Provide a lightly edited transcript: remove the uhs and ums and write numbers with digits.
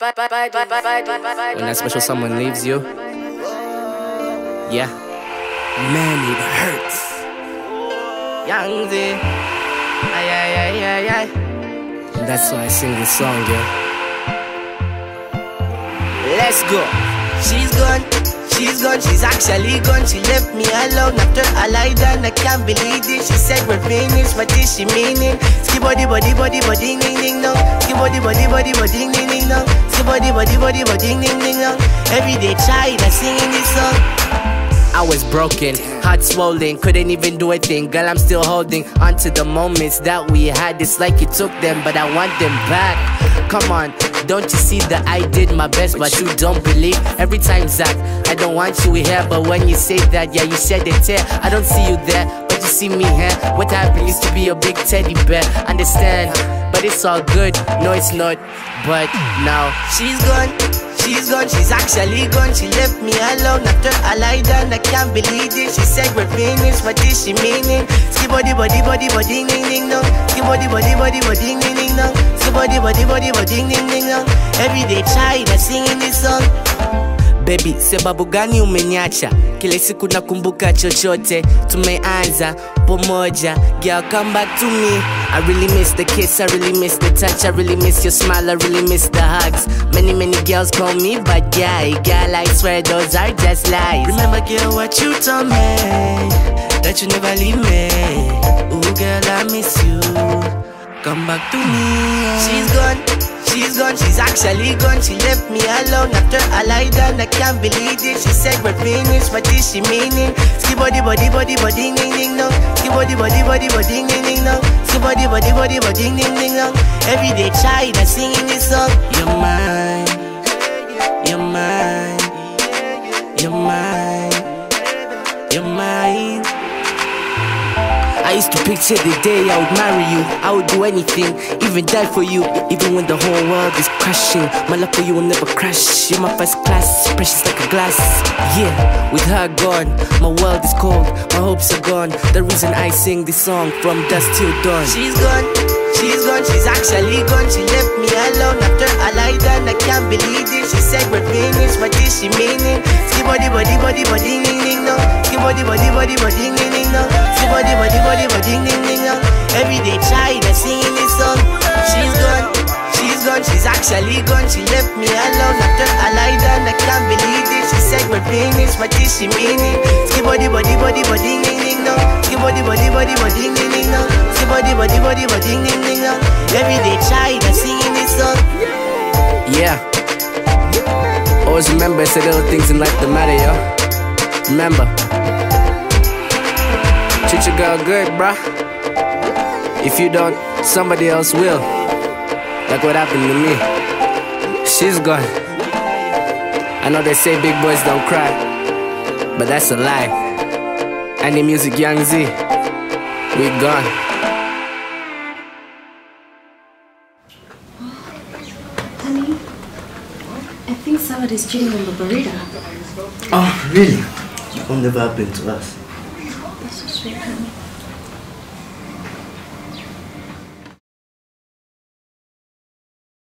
When that special someone leaves you, yeah, man, it hurts. Young Z, ay, ay, ay, ay, ay. That's why I sing this song, yeah. Let's go. She's gone, she's actually gone. She left me alone after I lied down. I can't believe it. She said we're finished, but is she meaning? Ski body, ding, ding, ding, dong. Ski body, ding, ding, ding, dong. Ski body, ding, ding, ding, dong. Every day child, I singing this song. I was broken, heart swollen, couldn't even do a thing. Girl, I'm still holding on to the moments that we had. It's like you took them, but I want them back. Come on, don't you see that I did my best, but you don't believe? Every time, Zach, I don't want you here, but when you say that, yeah, you shed a tear. I don't see you there, but you see me here. What happened used to be a big teddy bear. Understand, but it's all good. No, it's not, but now she's gone. She's actually gone. She left me alone after I lied down. I can't believe it. She said we're finished, but is she meaning? Ski body, ding, ding, ding, dong. Ski body, ding, ding, ding, dong. Ski body, ding, ding, ding, dong. Every day child, I singing this song. Baby, sababu gani umeniacha? Kile siku nakumbuka chochote tumeanza pomoja. Girl, come back to me. I really miss the kiss, I really miss the touch, I really miss your smile, I really miss the hugs. Many girls call me bad guy. Girl, I swear those are just lies. Remember, girl, what you told me, that you never leave me. Ooh, girl, I miss you. Come back to me. She's gone, she's actually gone. She left me alone after I lied down. I can't believe it. She said we're finished, but is she meaning? Ski body, ding, ding, ding, dong. Ski body, ding, ding, ding, dong. Ski body, ding, ding, ding, dong. Every day child, I singing this song. You're mine, you're mine, you're mine, you're mine. I used to picture the day I would marry you. I would do anything, even die for you. Even when the whole world is crashing, my love for you will never crash. You're my first class, precious like a glass. Yeah, with her gone, my world is cold, my hopes are gone. The reason I sing this song from dusk till dawn. She's gone, she's actually gone. She left me alone after I lied down. I can't believe it. She said we're finished, but is she meaning? Ski body, ding, ding, ding, dong. Ski body, ding, ding, ding, dong. Ski body, ding, ding, ding, dong. Every day child, I singing this song. She's gone, she's actually gone. She left me alone after I lied down. I can't believe it. She said we're finished, but is she meaning? Ski body, ding, ding, ding, dong. Ski body, ding, ding, ding, dong. Ski body, ding, ding, ding, dong. Every day child, I singing this song. Yeah. Always remember it's the little things in life that matter, yo. Remember, treat your girl good, bruh. If you don't, somebody else will. Like what happened to me. She's gone. I know they say big boys don't cry, but that's a lie. Any music, Young Z, we gone. Honey, I think somebody's cheating on the burrito. Oh, really? That will never happen to us. That's so sweet, honey.